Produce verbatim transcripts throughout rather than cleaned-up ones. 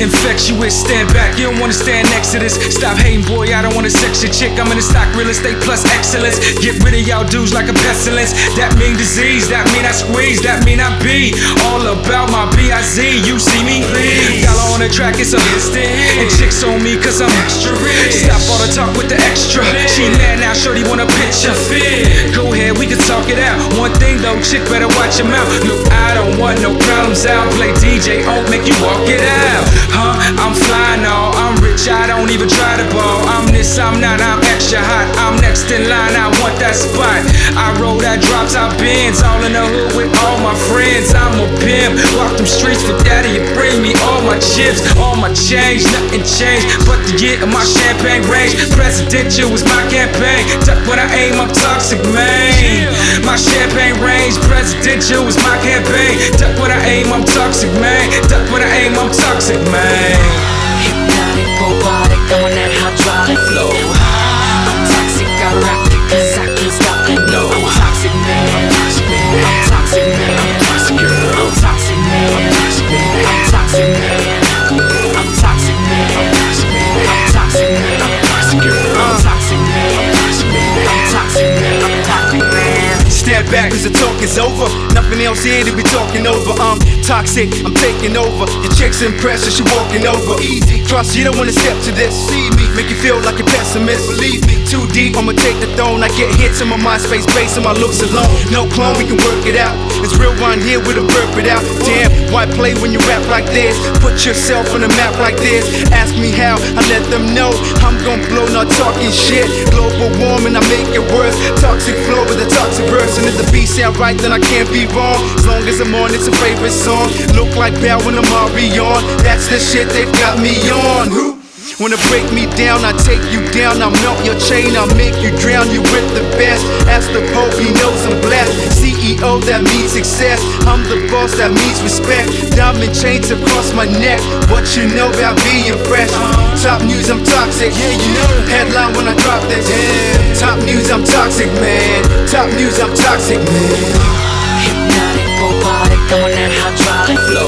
Infectious, stand back, you don't wanna stand next to this. Stop hating, boy, I don't wanna sex your chick. I'm in the stock real estate plus excellence. Get rid of y'all dudes like a pestilence. That mean disease, that mean I squeeze, that mean I be all about my B I Z. You see me, please. Y'all on the track, it's a instant. And chicks on me cause I'm extra rich. Stop all the talk with the extra. She mad now, shorty want a picture. Go ahead, we can talk it out. One thing though, chick better watch your mouth. Look, I don't want no problems out. Play D J, oh, make you walk it out. Huh, I'm flying all, I'm rich, I don't even try to ball. I'm this, I'm not, I'm extra hot. I'm next in line, I want that spot. I roll that drop top Benz, all in the hood with all my friends. I'm a pimp, walk them streets for daddy. You bring me all my chips, all my change, nothing changed but the year of my champagne range. Presidential was my campaign. Duck when I aim, I'm toxic, man. My champagne range, presidential was my campaign. Duck when I aim, I'm toxic, man. Duck when I aim, I'm toxic, man. Hypnotic, robotic, on that hydraulic flow. I'm toxic, I rock it cause I can't stop it, no. I'm toxic, man. I'm toxic, man. I'm toxic, man. I'm toxic, girl. I'm toxic, man. I'm toxic, man. I'm toxic, man. I'm toxic, man. I'm toxic, man. I'm toxic, man. I'm toxic, girl. I'm toxic, man. I'm toxic, man. I'm toxic, man. I'm toxic, man. Step back cause the talk is over. Nothing else here to be talking over. I'm toxic, I'm taking over. Your chick's impressed, she walking over. Easy, trust, you don't wanna step to this. See me, make you feel like a pessimist. Believe me, too deep, I'ma take the throne. I get hits in my MySpace base and my looks alone. No clone, we can work it out. It's real one here with a burp it out. Damn, why play when you rap like this? Put yourself on the map like this. Ask me how, I let them know. I'm gon' blow, not talking shit. Global warming, I make it worse. Toxic flow with a toxic verse. And if the beat sound right, then I can't be wrong. As long as I'm on, it's a favorite song. Look like Bell when I'm already on. That's the shit they've got me on. Who wanna break me down? I take you down. I'll melt your chain. I'll make you drown. You with the best. Ask the Pope, he knows I'm blessed. C E O, that means success. I'm the boss, that means respect. Diamond chains across my neck. What you know about being fresh? Top news, I'm toxic. Yeah, you know. Headline when I drop this. Yeah. Top news, I'm toxic, man. Top news, I'm toxic, man. Hypnotic, robotic, on that hydraulic flow.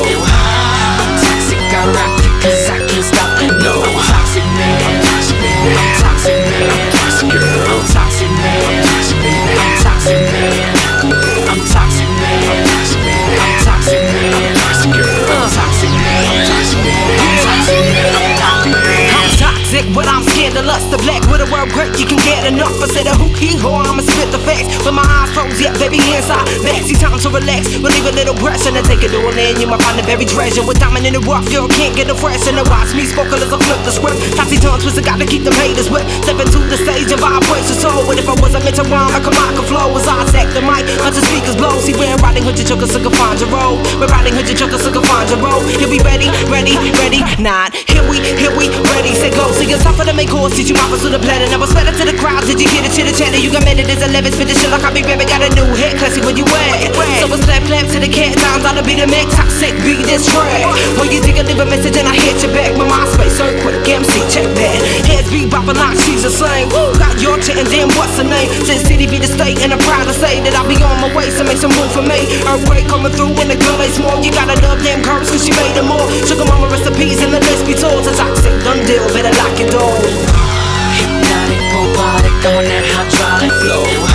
I'm toxic, I rock it cause I can't stop it, no. I'm toxic, man. I'm toxic, man. I'm toxic, man. I'm toxic, girl. I'm toxic, man. I'm toxic, man. I'm toxic, man. I'm toxic, man. I'm toxic, man. I'm toxic, man. I'm toxic, girl. I'm toxic, man. I'm toxic, man. I'm toxic, man. I'm toxic, man. I'm toxic, but I'm scandalous. The black with a word great, you can get enough. I said a who he ho, I'ma spit the facts. With my eyes closed, yeah, baby, inside. Backseat time to relax, relieve a little pressure and take it all in. You might find a buried treasure. With diamond in the rough, you can't get a fresh. And watch me spoken as I flip the script. Toxic tongue twister, gotta keep them haters whipped. Step into the stage and vibrate your soul. And if I wasn't meant to rhyme, I could rock a flow. As I sack the mic, until speakers blow. See, we're riding hood, your choker, so can find your road. We're riding hood, your choker, so can find your road. Here we ready, ready, ready, not. Here we, here we, ready, say go. See, it's tough for the make horse, teach you offers to the planet. I was better to the crowd, did you hear the chitter chatter? You got made it as eleven, spit the shit like I be baby. Got a new hit, classy when you wear. So it's clap, clap to the cat, times I'll be the mix. Toxic, beat this track. When you think I leave a message and I hit your back. My MySpace, earthquake, M C, check that. Heads be bopping like she's the same. Woo, got your chat and then what's her name? Since city be the state and I'm proud to say that I'll be on my way, so make some room for me. Earthquake coming through when the girl ain't small. You gotta love them curves cause she made them all. Sugar mama recipes and the list be told. Since toxic, done deal, better lock your door. Hypnotic, robotic, on that hydraulic flow.